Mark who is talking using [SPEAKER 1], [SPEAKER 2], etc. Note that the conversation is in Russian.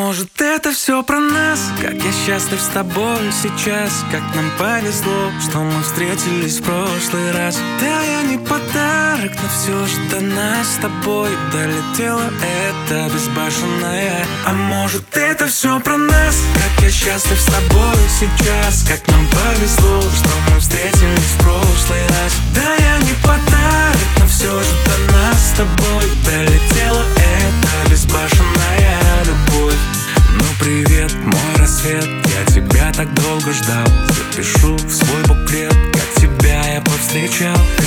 [SPEAKER 1] может это все про нас? Как я счастлив с тобой сейчас, как нам повезло, что мы встретились в прошлый раз. Да, я не подарок, но все же до нас с тобой долетела эта безбашенная. А может это все про нас? Как я счастлив с тобой сейчас, как нам повезло, что мы встретились в прошлый раз. Да, я не подарок, но все же до нас с тобой долетела эта безбашенная любовь. Ну привет, мой рассвет, я тебя так долго ждал. Запишу в свой буклет, как тебя я повстречал.